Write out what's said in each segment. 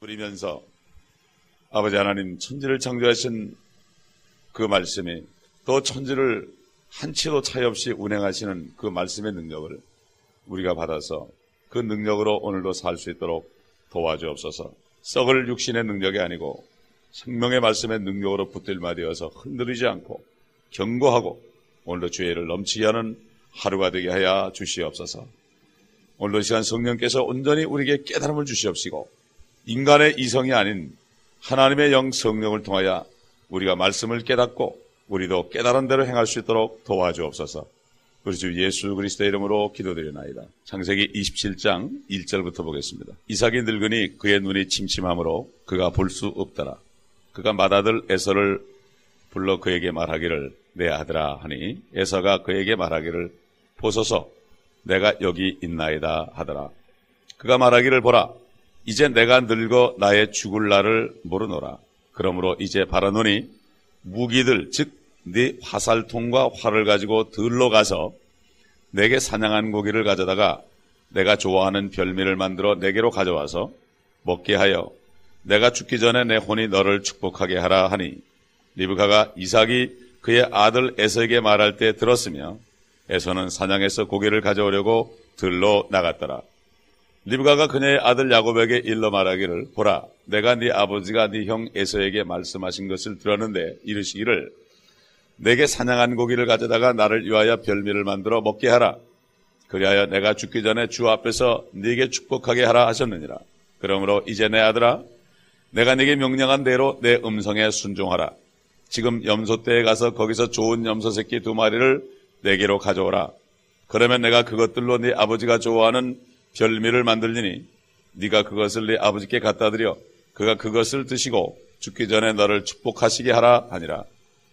누리면서 아버지 하나님 천지를 창조하신 그 말씀이 또 천지를 한치도 차이 없이 운행하시는 그 말씀의 능력을 우리가 받아서 그 능력으로 오늘도 살 수 있도록 도와주옵소서. 썩을 육신의 능력이 아니고 생명의 말씀의 능력으로 붙들마 되어서 흔들리지 않고 견고하고 오늘도 주의 일을 넘치게 하는 하루가 되게 하여 주시옵소서. 오늘도 이 시간 성령께서 온전히 우리에게 깨달음을 주시옵시고 인간의 이성이 아닌 하나님의 영 성령을 통하여 우리가 말씀을 깨닫고 우리도 깨달은 대로 행할 수 있도록 도와주옵소서. 우리 주 예수 그리스도의 이름으로 기도드리나이다. 창세기 27장 1절부터 보겠습니다. 이삭이 늙으니 그의 눈이 침침함으로 그가 볼 수 없더라. 그가 맏아들 에서를 불러 그에게 말하기를 내 아들아 하니 에서가 그에게 말하기를 보소서 내가 여기 있나이다 하더라. 그가 말하기를 보라 이제 내가 늙어 나의 죽을 날을 모르노라. 그러므로 이제 바라노니 무기들 즉 네 화살통과 활을 가지고 들로 가서 내게 사냥한 고기를 가져다가 내가 좋아하는 별미를 만들어 내게로 가져와서 먹게 하여 내가 죽기 전에 내 혼이 너를 축복하게 하라 하니 리브가가 이삭이 그의 아들 에서에게 말할 때 들었으며 에서는 사냥해서 고기를 가져오려고 들로 나갔더라. 리브가가 그녀의 아들 야곱에게 일러 말하기를 보라 내가 네 아버지가 네 형 에서에게 말씀하신 것을 들었는데 이르시기를 내게 사냥한 고기를 가져다가 나를 위하여 별미를 만들어 먹게 하라. 그리하여 내가 죽기 전에 주 앞에서 네게 축복하게 하라 하셨느니라. 그러므로 이제 내 아들아 내가 네게 명령한 대로 내 음성에 순종하라. 지금 염소떼에 가서 거기서 좋은 염소 새끼 2마리를 내게로 가져오라. 그러면 내가 그것들로 네 아버지가 좋아하는 별미를 만들리니 네가 그것을 네 아버지께 갖다 드려 그가 그것을 드시고 죽기 전에 너를 축복하시게 하라 하니라.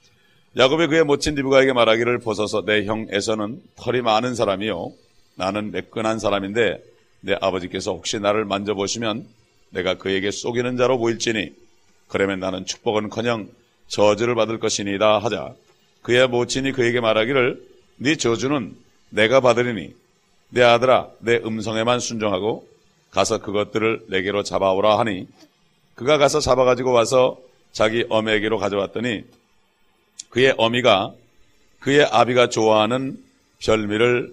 야곱이 그의 모친 리브가에게 말하기를 보소서 내 형 에서는 털이 많은 사람이요 나는 매끈한 사람인데 내 아버지께서 혹시 나를 만져보시면 내가 그에게 속이는 자로 보일지니 그러면 나는 축복은커녕 저주를 받을 것이니이다 하자. 그의 모친이 그에게 말하기를 네 저주는 내가 받으리니 내 아들아 내 음성에만 순종하고 가서 그것들을 내게로 잡아오라 하니 그가 가서 잡아가지고 와서 자기 어미에게로 가져왔더니 그의 어미가 그의 아비가 좋아하는 별미를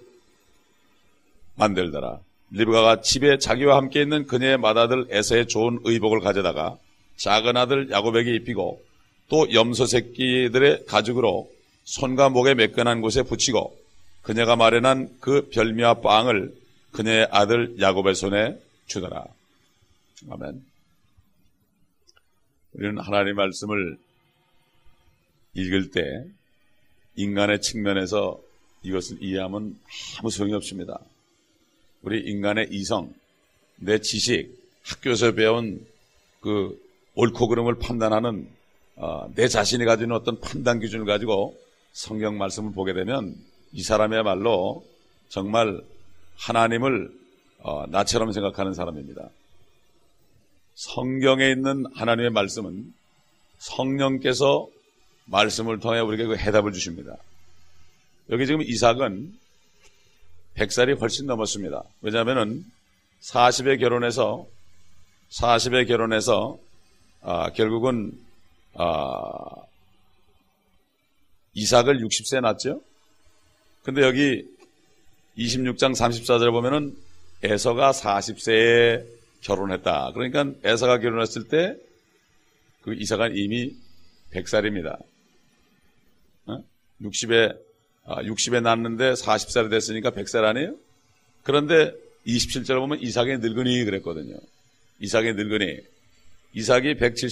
만들더라. 리브가가 집에 자기와 함께 있는 그녀의 맏아들 에서의 좋은 의복을 가져다가 작은 아들 야곱에게 입히고 또 염소 새끼들의 가죽으로 손과 목에 매끈한 곳에 붙이고 그녀가 마련한 그 별미와 빵을 그녀의 아들 야곱의 손에 주더라. 아멘. 우리는 하나님의 말씀을 읽을 때 인간의 측면에서 이것을 이해하면 아무 소용이 없습니다. 우리 인간의 이성, 내 지식, 학교에서 배운 그 옳고 그름을 판단하는 내 자신이 가지고 있는 어떤 판단 기준을 가지고 성경 말씀을 보게 되면 이 사람이야말로 정말 하나님을 나처럼 생각하는 사람입니다. 성경에 있는 하나님의 말씀은 성령께서 말씀을 통해 우리에게 그 해답을 주십니다. 여기 지금 이삭은 100살이 훨씬 넘었습니다. 왜냐하면 40에 결혼해서 결국은 이삭을 60세에 낳았죠. 근데 여기 26장 34절에 보면은 에서가 40세에 결혼했다. 그러니까 에서가 결혼했을 때 그 이삭은 이미 100살입니다. 60에 낳았는데 40살이 됐으니까 100살 아니에요? 그런데 27절에 보면 이삭의 늙은이 그랬거든요. 이삭의 늙은이. 이삭이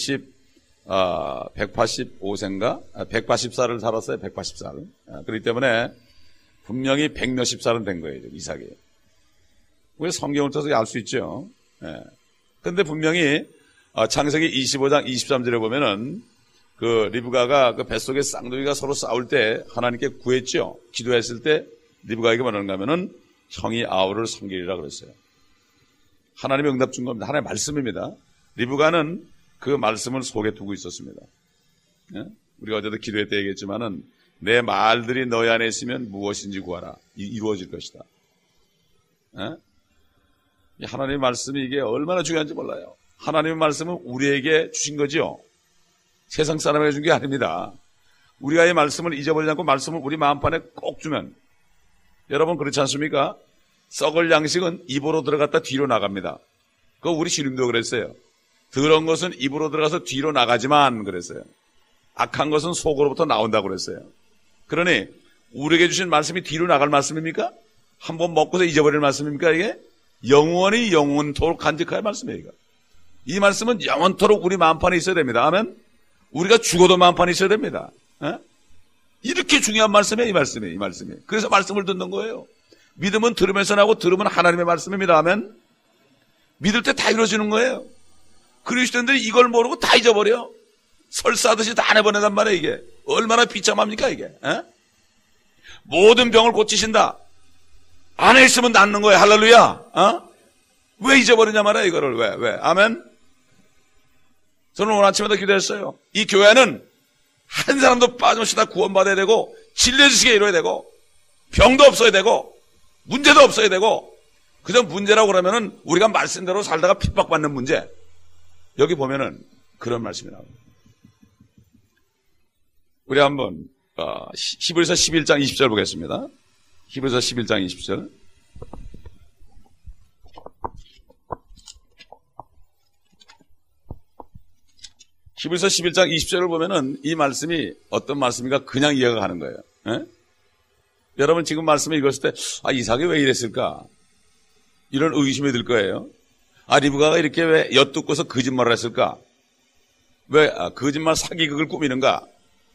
185세인가? 180살을 살았어요. 180살. 그렇기 때문에 분명히 100몇십 살은 된 거예요. 이삭이. 우리 성경을 통해서 알 수 있죠. 그런데 분명히 창세기 25장 23절에 보면은 그 리브가가 그 뱃속에 쌍둥이가 서로 싸울 때 하나님께 구했죠. 기도했을 때 리브가에게 뭐라는가 하면은 형이 아우를 섬기리라 그랬어요. 하나님의 응답 준 겁니다. 하나님의 말씀입니다. 리브가는 그 말씀을 속에 두고 있었습니다. 우리가 어제도 기도회 때 얘기했지만은 내 말들이 너희 안에 있으면 무엇인지 구하라. 이루어질 것이다. 하나님의 말씀이 이게 얼마나 중요한지 몰라요. 하나님의 말씀은 우리에게 주신 거지요. 세상 사람에게 준 게 아닙니다. 우리가 이 말씀을 잊어버리지 않고 말씀을 우리 마음판에 꼭 주면, 여러분 그렇지 않습니까? 썩을 양식은 입으로 들어갔다 뒤로 나갑니다. 그거 우리 주님도 그랬어요. 더러운 것은 입으로 들어가서 뒤로 나가지만 그랬어요. 악한 것은 속으로부터 나온다고 그랬어요. 그러니 우리에게 주신 말씀이 뒤로 나갈 말씀입니까? 한번 먹고서 잊어버릴 말씀입니까? 이게 영원히 영원토록 간직할 말씀이에요. 이거. 이 말씀은 영원토록 우리 마음판에 있어야 됩니다. 아멘. 우리가 죽어도 마음판에 있어야 됩니다. 에? 이렇게 중요한 말씀이에요. 이 말씀이. 그래서 말씀을 듣는 거예요. 믿음은 들으면서 나고 들으면 하나님의 말씀입니다. 아멘. 믿을 때 다 이루어지는 거예요. 그리스도인들이 이걸 모르고 다 잊어버려. 설사하듯이 다 내보낸단 말이에요. 이게 얼마나 비참합니까 이게. 에? 모든 병을 고치신다. 안에 있으면 낫는 거예요. 할렐루야. 어? 왜 잊어버리냐 말이야 이거를. 왜? 아멘. 저는 오늘 아침에도 기도했어요. 이 교회는 한 사람도 빠짐없이 다 구원받아야 되고 진리의 지식에 이뤄야 되고 병도 없어야 되고 문제도 없어야 되고, 그저 문제라고 그러면은 우리가 말씀대로 살다가 핍박받는 문제. 여기 보면은 그런 말씀이 나옵니다. 우리 한번 히브리서 11장 20절 보겠습니다. 히브리서 11장 20절. 히브리서 11장 20절을 보면은 이 말씀이 어떤 말씀인가 그냥 이해가 가는 거예요. 에? 여러분 지금 말씀을 읽었을 때 이삭이 왜 이랬을까? 이런 의심이 들 거예요. 리브가가 이렇게 왜 엿듣고서 거짓말을 했을까? 왜 거짓말 사기극을 꾸미는가?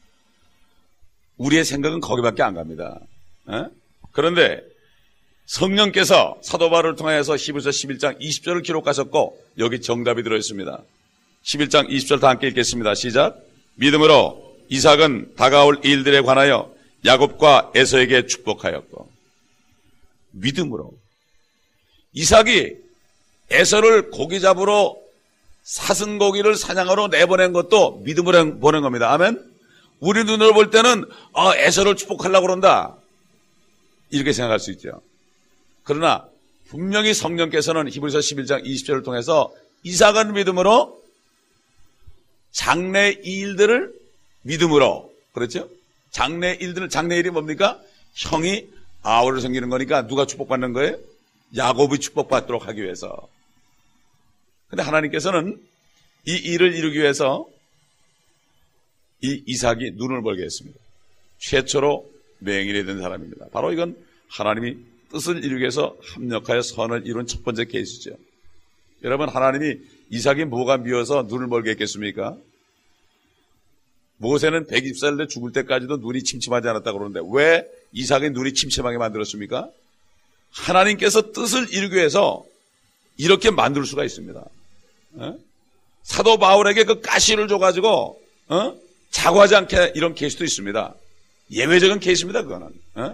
우리의 생각은 거기밖에 안 갑니다. 에? 그런데 성령께서 사도 바울을 통해서 히브리서 11장 20절을 기록하셨고 여기 정답이 들어있습니다. 11장 20절 다 함께 읽겠습니다. 시작. 믿음으로 이삭은 다가올 일들에 관하여 야곱과 에서에게 축복하였고. 믿음으로 이삭이 에서를 고기 잡으러 사슴고기를 사냥하러 내보낸 것도 믿음으로 보낸 겁니다. 아멘. 우리 눈으로 볼 때는 에서를 축복하려고 그런다 이렇게 생각할 수 있죠. 그러나 분명히 성령께서는 히브리서 11장 20절을 통해서 이삭은 믿음으로 장래 일들을 믿음으로, 그렇죠? 장래 일이 뭡니까? 형이 아우를 섬기는 거니까 누가 축복받는 거예요? 야곱이 축복받도록 하기 위해서. 근데 하나님께서는 이 일을 이루기 위해서 이 이삭이 눈을 벌게 했습니다. 최초로 맹인이 된 사람입니다. 바로 이건 하나님이 뜻을 이루기 위해서 합력하여 선을 이룬 첫 번째 케이스죠. 여러분, 하나님이 이삭이 뭐가 미워서 눈을 멀게 했겠습니까? 모세는 120살 때 죽을 때까지도 눈이 침침하지 않았다고 그러는데 왜 이삭의 눈이 침침하게 만들었습니까? 하나님께서 뜻을 이루기 위해서 이렇게 만들 수가 있습니다. 사도 바울에게 그 가시를 줘가지고 자고하지 않게 이런 케이스도 있습니다. 예외적인 케이스입니다. 그거는.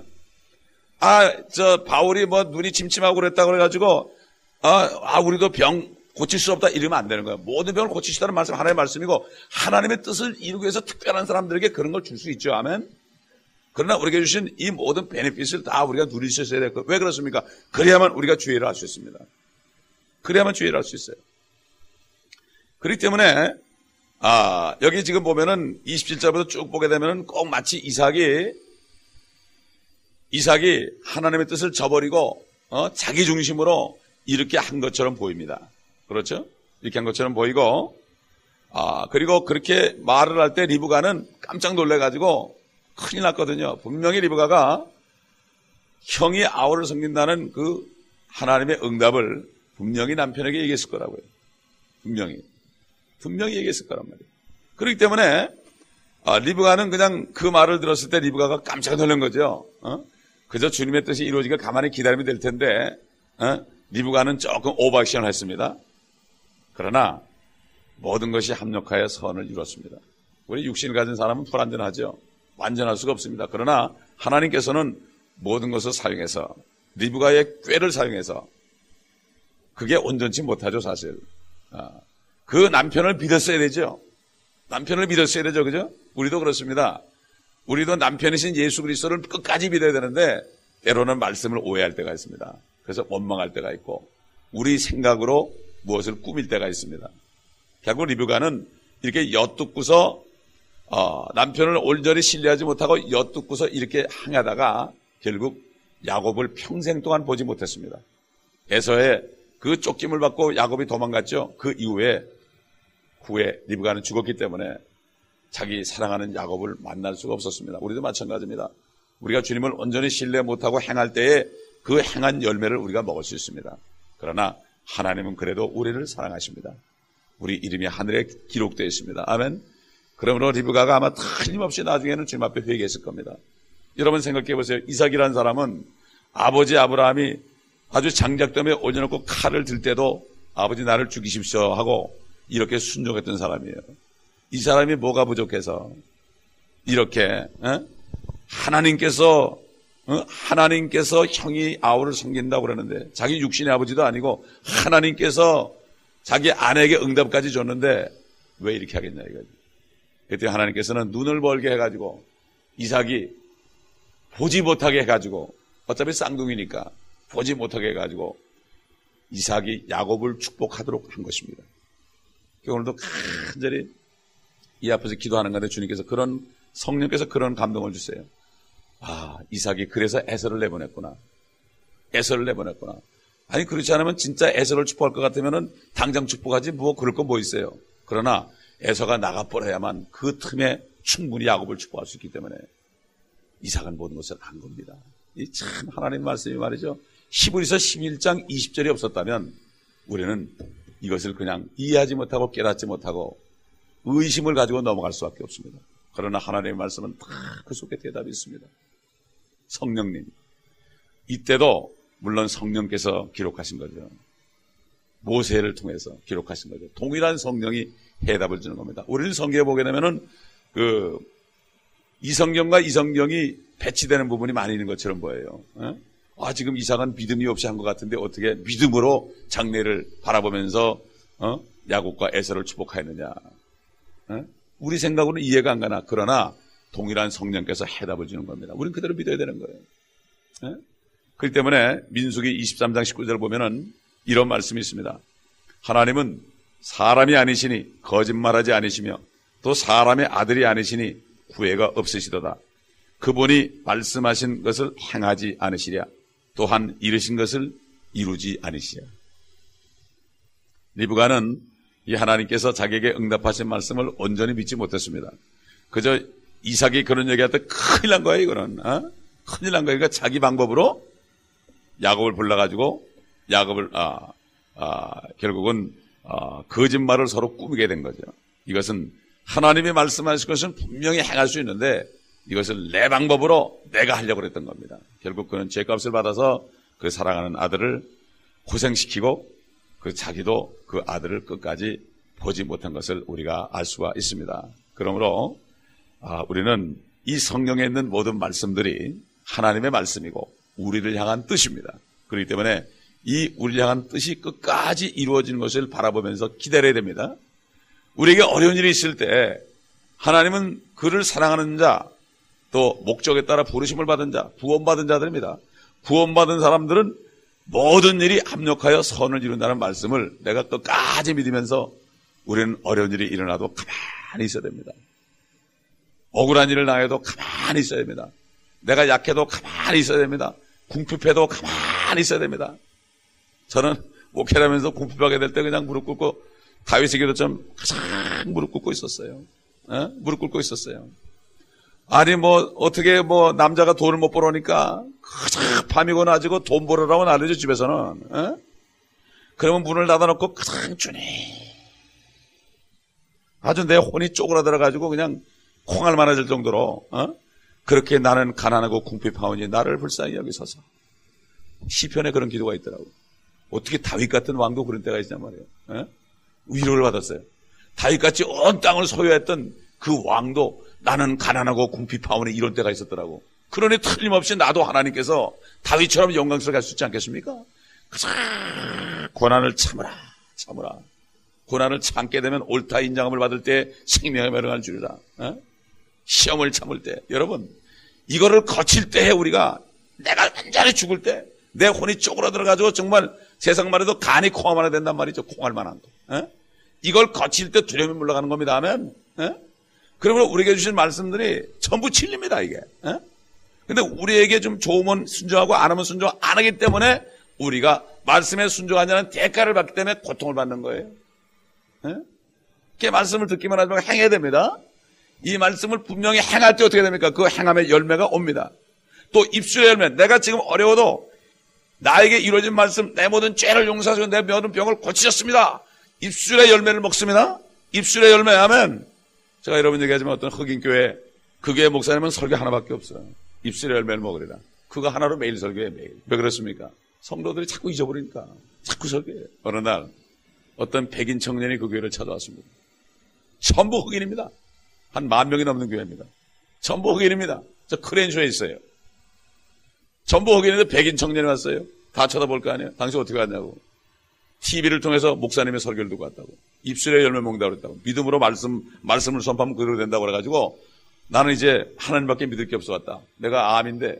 바울이 눈이 침침하고 그랬다고 그래가지고 우리도 병 고칠 수 없다 이러면 안 되는 거예요. 모든 병을 고치시다는 말씀 하나님의 말씀이고 하나님의 뜻을 이루기 위해서 특별한 사람들에게 그런 걸 줄 수 있죠. 아멘. 그러나 우리에게 주신 이 모든 베네핏을 다 우리가 누릴 수 있어야 돼요. 왜 그렇습니까? 그래야만 우리가 주의를 할 수 있습니다. 그래야만 주의를 할 수 있어요. 그렇기 때문에 여기 지금 보면은 27절부터 쭉 보게 되면은 꼭 마치 이삭이 하나님의 뜻을 저버리고 자기 중심으로 이렇게 한 것처럼 보입니다. 그렇죠? 이렇게 한 것처럼 보이고, 그리고 그렇게 말을 할 때 리브가는 깜짝 놀래가지고 큰일 났거든요. 분명히 리브가가 형이 아우를 섬긴다는 그 하나님의 응답을 분명히 남편에게 얘기했을 거라고요. 분명히 얘기했을 거란 말이에요. 그렇기 때문에 리브가는 그냥 그 말을 들었을 때 리브가가 깜짝 놀란 거죠. 그저 주님의 뜻이 이루어지기를 가만히 기다리면 될 텐데 리브가는 조금 오버액션을 했습니다. 그러나 모든 것이 합력하여 선을 이루었습니다. 우리 육신을 가진 사람은 불완전하죠. 완전할 수가 없습니다. 그러나 하나님께서는 모든 것을 사용해서 리브가의 꾀를 사용해서 그게 온전치 못하죠. 사실 그 남편을 믿었어야 되죠. 그죠? 우리도 그렇습니다. 우리도 남편이신 예수 그리스도를 끝까지 믿어야 되는데 때로는 말씀을 오해할 때가 있습니다. 그래서 원망할 때가 있고 우리 생각으로 무엇을 꾸밀 때가 있습니다. 결국 리브가는 이렇게 엿듣고서 남편을 온전히 신뢰하지 못하고 엿듣고서 이렇게 항하다가 결국 야곱을 평생 동안 보지 못했습니다. 에서의 그 쫓김을 받고 야곱이 도망갔죠. 그 이후에 후에 리브가는 죽었기 때문에 자기 사랑하는 야곱을 만날 수가 없었습니다. 우리도 마찬가지입니다. 우리가 주님을 온전히 신뢰 못하고 행할 때에 그 행한 열매를 우리가 먹을 수 있습니다. 그러나 하나님은 그래도 우리를 사랑하십니다. 우리 이름이 하늘에 기록되어 있습니다. 아멘. 그러므로 리브가가 아마 틀림없이 나중에는 주님 앞에 회개했을 겁니다. 여러분 생각해 보세요. 이삭이라는 사람은 아버지 아브라함이 아주 장작덤에 올려놓고 칼을 들 때도 아버지 나를 죽이십시오 하고 이렇게 순종했던 사람이에요. 이 사람이 뭐가 부족해서 이렇게 하나님께서 형이 아우를 섬긴다고 그러는데 자기 육신의 아버지도 아니고 하나님께서 자기 아내에게 응답까지 줬는데 왜 이렇게 하겠냐 이거지. 그때 하나님께서는 눈을 벌게 해가지고 이삭이 보지 못하게 해가지고 어차피 쌍둥이니까 보지 못하게 해가지고 이삭이 야곱을 축복하도록 한 것입니다. 오늘도 간절히 이 앞에서 기도하는 건데 주님께서 성령께서 그런 감동을 주세요. 이삭이 그래서 에서를 내보냈구나. 아니 그렇지 않으면 진짜 에서를 축복할 것 같으면은 당장 축복하지 그럴 거 뭐 있어요. 그러나 에서가 나가버려야만 그 틈에 충분히 야곱을 축복할 수 있기 때문에 이삭은 모든 것을 안 겁니다. 이 참 하나님 말씀이 말이죠. 히브리서 11장 20절이 없었다면 우리는 이것을 그냥 이해하지 못하고 깨닫지 못하고 의심을 가지고 넘어갈 수밖에 없습니다. 그러나 하나님의 말씀은 다 그 속에 대답이 있습니다. 성령님, 이때도 물론 성령께서 기록하신 거죠. 모세를 통해서 기록하신 거죠. 동일한 성령이 해답을 주는 겁니다. 우리는 성경에 보게 되면은 이 성경과 이 성경이 배치되는 부분이 많이 있는 것처럼 보여요. 지금 이삭은 믿음이 없이 한 것 같은데 어떻게 믿음으로 장래를 바라보면서 야곱과 에서를 축복하였느냐. 우리 생각으로는 이해가 안 가나. 그러나 동일한 성령께서 해답을 주는 겁니다. 우리는 그대로 믿어야 되는 거예요. 그렇기 때문에 민수기 23장 19절 보면은 이런 말씀이 있습니다. 하나님은 사람이 아니시니 거짓말하지 않으시며 또 사람의 아들이 아니시니 후회가 없으시도다. 그분이 말씀하신 것을 행하지 않으시랴. 또한 이르신 것을 이루지 않으시랴. 리브가는 이 하나님께서 자기에게 응답하신 말씀을 온전히 믿지 못했습니다. 그저 이삭이 그런 얘기할 때 큰일 난 거예요, 이거는. 큰일 난 거예요. 그러니까 자기 방법으로 야곱을 불러가지고 야곱을, 결국은, 거짓말을 서로 꾸미게 된 거죠. 이것은 하나님이 말씀하신 것은 분명히 행할 수 있는데 이것을 내 방법으로 내가 하려고 했던 겁니다. 결국 그는 죄값을 받아서 그 사랑하는 아들을 고생시키고 자기도 그 아들을 끝까지 보지 못한 것을 우리가 알 수가 있습니다. 그러므로 우리는 이 성경에 있는 모든 말씀들이 하나님의 말씀이고 우리를 향한 뜻입니다. 그렇기 때문에 이 우리를 향한 뜻이 끝까지 이루어지는 것을 바라보면서 기다려야 됩니다. 우리에게 어려운 일이 있을 때 하나님은 그를 사랑하는 자, 또 목적에 따라 부르심을 받은 자, 구원받은 자들입니다. 구원받은 사람들은 모든 일이 합력하여 선을 이룬다는 말씀을 내가 끝까지 믿으면서 우리는 어려운 일이 일어나도 가만히 있어야 됩니다. 억울한 일을 당해도 가만히 있어야 됩니다. 내가 약해도 가만히 있어야 됩니다. 궁핍해도 가만히 있어야 됩니다. 저는 목회하면서 궁핍하게 될 때 그냥 무릎 꿇고 다윗의 기도처럼 가장 무릎 꿇고 있었어요. 무릎 꿇고 있었어요. 아니 어떻게 남자가 돈을 못 벌으니까 가장 밤이고 낮이고 돈 벌으라고 난리죠 집에서는. 그러면 문을 닫아놓고 가장 주님 아주 내 혼이 쪼그라들어가지고 그냥 콩알 많아질 정도로 그렇게 나는 가난하고 궁핍하오니 나를 불쌍히 여기소서. 시편에 그런 기도가 있더라고요. 어떻게 다윗 같은 왕도 그런 때가 있단 말이에요. 위로를 받았어요. 다윗같이 온 땅을 소유했던 그 왕도 나는 가난하고 궁핍하오니 이런 때가 있었더라고. 그러니 틀림없이 나도 하나님께서 다윗처럼 영광스럽게 할 수 있지 않겠습니까? 고난을 참으라. 고난을 참게 되면 옳다 인정함을 받을 때 생명의 멸망을 주리라. 시험을 참을 때 여러분 이거를 거칠 때에 우리가 내가 완전히 죽을 때 내 혼이 쪼그라들어가지고 정말 세상만 해도 간이 콩알 만화 된단 말이죠. 콩알 만한 거. 이걸 거칠 때 두려움이 물러가는 겁니다. 아멘. 예? 그러므로 우리에게 주신 말씀들이 전부 진리입니다, 이게. 예? 근데 우리에게 좀 좋으면 순종하고 안 하면 순종 안 하기 때문에 우리가 말씀에 순종하지 않는 대가를 받기 때문에 고통을 받는 거예요. 예? 그 말씀을 듣기만 하지 말고 행해야 됩니다. 이 말씀을 분명히 행할 때 어떻게 됩니까? 그 행함의 열매가 옵니다. 또 입술의 열매, 내가 지금 어려워도 나에게 이루어진 말씀, 내 모든 죄를 용서하시고 내 모든 병을 고치셨습니다. 입술의 열매를 먹습니다. 입술의 열매 하면, 제가 여러분 얘기하지만 어떤 흑인교회, 그 교회 목사님은 설교 하나밖에 없어요. 입술의 열매를 먹으리라. 그거 하나로 매일 설교해, 매일. 왜 그렇습니까? 성도들이 자꾸 잊어버리니까 자꾸 설교해요. 어느 날 어떤 백인 청년이 그 교회를 찾아왔습니다. 전부 흑인입니다. 한 10,000명이 넘는 교회입니다. 전부 흑인입니다. 저 크랜쇼에 있어요. 전부 흑인인데 백인 청년이 왔어요. 다 쳐다볼 거 아니에요. 당신 어떻게 왔냐고. TV를 통해서 목사님의 설교를 듣고 왔다고. 입술에 열매 먹는다고 그랬다고. 믿음으로 말씀을 선포하면 그대로 된다고 그래가지고 나는 이제 하나님밖에 믿을 게 없어 왔다. 내가 암인데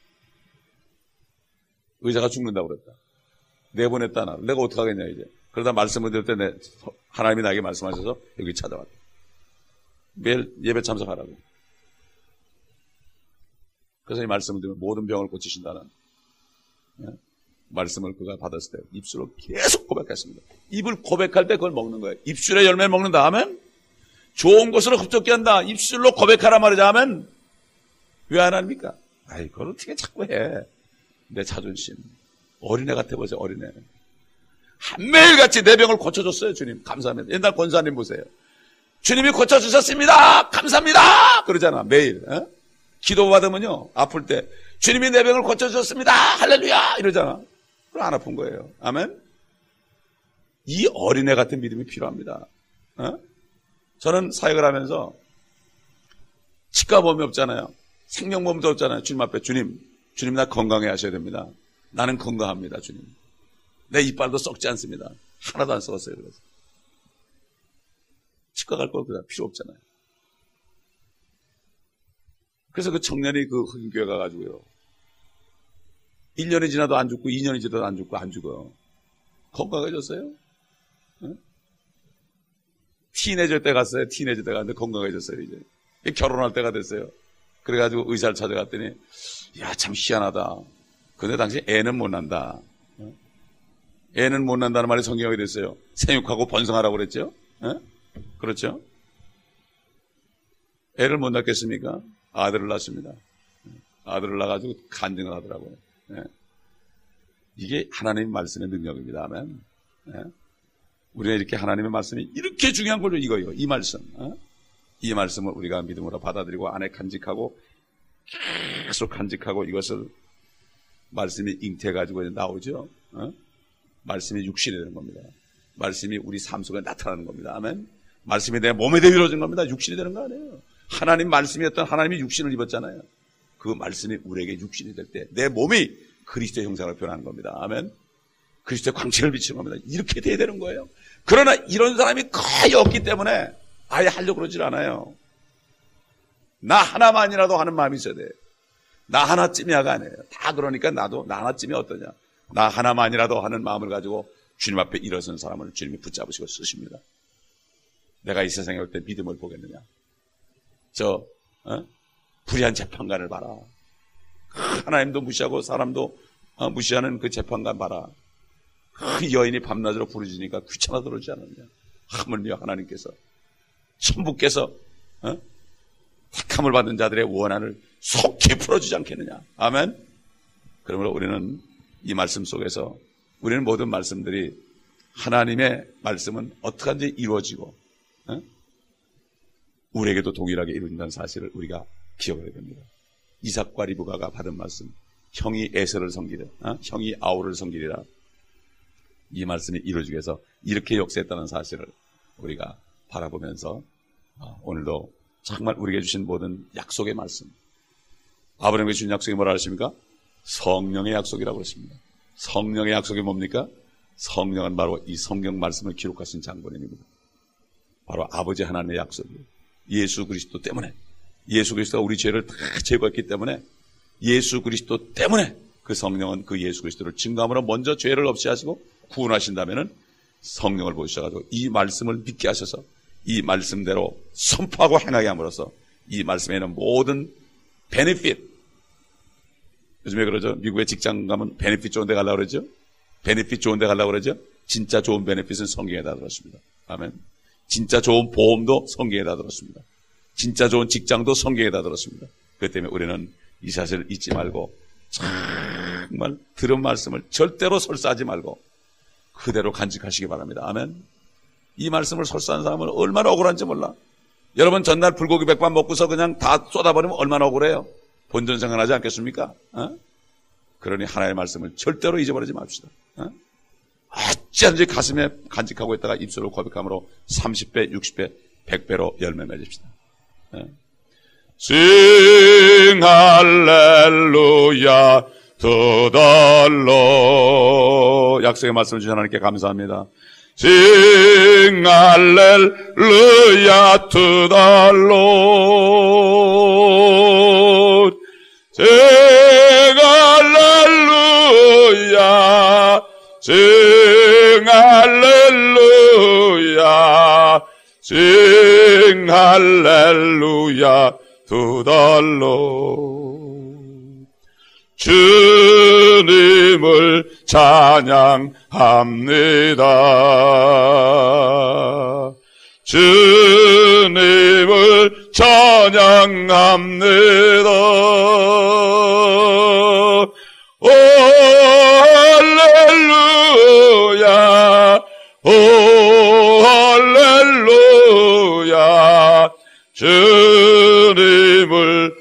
의사가 죽는다고 그랬다. 내보냈다 나를. 내가 어떡하겠냐 이제. 그러다 말씀을 들을 때 하나님이 나에게 말씀하셔서 여기 찾아왔다. 매일 예배 참석하라고. 그래서 이 말씀을 들으면 모든 병을 고치신다는 말씀을 그가 받았을 때 입술로 계속 고백했습니다. 입을 고백할 때 그걸 먹는 거예요. 입술에 열매 먹는다 하면 좋은 것으로 흡족케 한다. 입술로 고백하라 말이자 하면 왜 안 합니까? 아이, 그걸 어떻게 자꾸 해. 내 자존심. 어린애 같아 보세요, 어린애. 한매일같이 내 병을 고쳐줬어요, 주님. 감사합니다. 옛날 권사님 보세요. 주님이 고쳐주셨습니다. 감사합니다. 그러잖아, 매일. 어? 기도 받으면요, 아플 때 주님이 내 병을 고쳐주셨습니다. 할렐루야. 이러잖아. 그럼 안 아픈 거예요. 아멘. 이 어린애 같은 믿음이 필요합니다. 어? 저는 사역을 하면서 치과보험이 없잖아요. 생명보험도 없잖아요. 주님 앞에 주님 나 건강해 하셔야 됩니다. 나는 건강합니다. 주님. 내 이빨도 썩지 않습니다. 하나도 안 썩었어요. 그래서 치과 갈 거 필요 없잖아요. 그래서 그 청년이 그 흑인교회 가가지고요. 1년이 지나도 안 죽고 2년이 지나도 안 죽고 안 죽어. 건강해졌어요. 응? 티네저 때 갔어요. 티네저 때 갔는데 건강해졌어요. 이제 결혼할 때가 됐어요. 그래가지고 의사를 찾아갔더니 야, 참 희한하다. 근데 당시 애는 못 난다. 애는 못 난다는 말이 성경에 됐어요. 생육하고 번성하라고 그랬죠. 그렇죠. 애를 못 낳겠습니까? 아들을 낳습니다. 아들을 낳아가지고 간증을 하더라고요. 이게 하나님의 말씀의 능력입니다. 아멘. 우리가 이렇게 하나님의 말씀이 이렇게 중요한 거죠. 이거요. 이 말씀. 이 말씀을 우리가 믿음으로 받아들이고 안에 간직하고 계속 간직하고 이것을 말씀이 잉태해가지고 나오죠. 말씀이 육신이 되는 겁니다. 말씀이 우리 삶 속에 나타나는 겁니다. 아멘. 말씀이 내 몸에 대해 이루어진 겁니다. 육신이 되는 거 아니에요. 하나님 말씀이었던 하나님이 육신을 입었잖아요. 그 말씀이 우리에게 육신이 될 때 내 몸이 그리스도의 형상으로 변하는 겁니다. 아멘. 그리스도의 광채를 비치는 겁니다. 이렇게 돼야 되는 거예요. 그러나 이런 사람이 거의 없기 때문에 아예 하려고 그러질 않아요. 나 하나만이라도 하는 마음이 있어야 돼요. 나 하나쯤이야가 아니에요. 다 그러니까 나도 나 하나쯤이 어떠냐. 나 하나만이라도 하는 마음을 가지고 주님 앞에 일어선 사람을 주님이 붙잡으시고 쓰십니다. 내가 이 세상에 올 때 믿음을 보겠느냐. 불의한 재판관을 봐라. 하나님도 무시하고 사람도 무시하는 그 재판관 봐라. 그 여인이 밤낮으로 부르짖으니까 귀찮아 들어오지 않느냐. 하물며 하나님께서 천부께서 택함을 받은 자들의 원한을 속히 풀어주지 않겠느냐. 아멘. 그러므로 우리는 이 말씀 속에서 우리는 모든 말씀들이 하나님의 말씀은 어떻게 하든지 이루어지고 우리에게도 동일하게 이루어진다는 사실을 우리가 기억해야 됩니다. 이삭과 리브가가 받은 말씀, 형이 에서를 섬기라, 형이 아우를 섬기리라. 이 말씀이 이루어지기 위해서 이렇게 역사했다는 사실을 우리가 바라보면서 오늘도 정말 우리에게 주신 모든 약속의 말씀, 아브라함에게 주신 약속이 뭐라 하십니까? 성령의 약속이라고 그러십니다. 성령의 약속이 뭡니까? 성령은 바로 이 성경 말씀을 기록하신 장본인입니다. 바로 아버지 하나님의 약속이에요. 예수 그리스도 때문에, 예수 그리스도가 우리 죄를 다 제거했기 때문에, 예수 그리스도 때문에 그 성령은 그 예수 그리스도를 증거함으로 먼저 죄를 없이 하시고 구원하신다면은 성령을 보시셔가지고 이 말씀을 믿게 하셔서 이 말씀대로 선포하고 행하게 함으로써 이 말씀에는 모든 베네핏, 요즘에 그러죠. 미국의 직장 가면 베네핏 좋은 데 가려고 그러죠. 베네핏 좋은 데 가려고 그러죠. 진짜 좋은 베네핏은 성경에 다 들었습니다. 아멘. 진짜 좋은 보험도 성경에 다 들었습니다. 진짜 좋은 직장도 성경에 다 들었습니다. 그렇기 때문에 우리는 이 사실을 잊지 말고 정말 들은 말씀을 절대로 설사하지 말고 그대로 간직하시기 바랍니다. 아멘. 이 말씀을 설사하는 사람은 얼마나 억울한지 몰라. 여러분 전날 불고기 백반 먹고서 그냥 다 쏟아버리면 얼마나 억울해요. 본전 생각나지 않겠습니까? 그러니 하나님의 말씀을 절대로 잊어버리지 맙시다. 어찌하든지 가슴에 간직하고 있다가 입술로 고백함으로 30배, 60배, 100배로 열매 맺읍시다. Sing 할렐루야 to the Lord. 약속의 말씀을 주신 하나님께 감사합니다. Sing 할렐루야 to the Lord. Sing 할렐루야. Sing 할렐루야. Sing 할렐루야 to the Lord. 주님을 찬양합니다. 주님을 찬양합니다. 오 할렐루야. 오 할렐루야. 주님을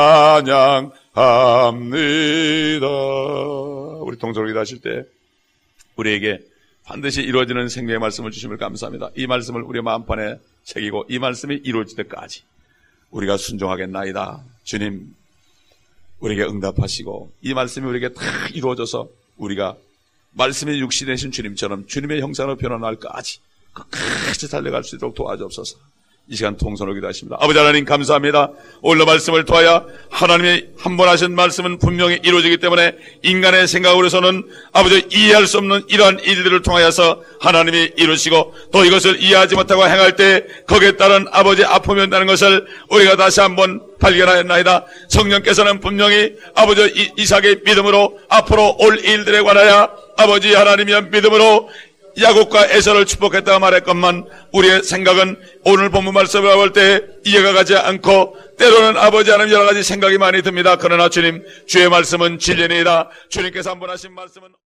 찬양합니다. 우리 동서로 기도하실 때 우리에게 반드시 이루어지는 생명의 말씀을 주심을 감사합니다. 이 말씀을 우리 마음판에 새기고 이 말씀이 이루어질 때까지 우리가 순종하겠나이다. 주님 우리에게 응답하시고 이 말씀이 우리에게 다 이루어져서 우리가 말씀이 육신되신 주님처럼 주님의 형상으로 변화날까지 끝까지 달려갈 수 있도록 도와주옵소서. 이 시간 통성으로 기도하십니다. 아버지 하나님 감사합니다. 오늘 말씀을 통하여 하나님이 한 번 하신 말씀은 분명히 이루어지기 때문에 인간의 생각으로서는 아버지 이해할 수 없는 이러한 일들을 통하여서 하나님이 이루시고 또 이것을 이해하지 못하고 행할 때 거기에 따른 아버지 아픔이 온다는 것을 우리가 다시 한번 발견하였나이다. 성령께서는 분명히 아버지 이삭의 믿음으로 앞으로 올 일들에 관하여 아버지 하나님의 믿음으로 야곱과 에서를 축복했다고 말했건만 우리의 생각은 오늘 본문 말씀을 볼 때 이해가 가지 않고 때로는 아버지 하나님 여러 가지 생각이 많이 듭니다. 그러나 주님 주의 말씀은 진리니이다. 주님께서 한 번 하신 말씀은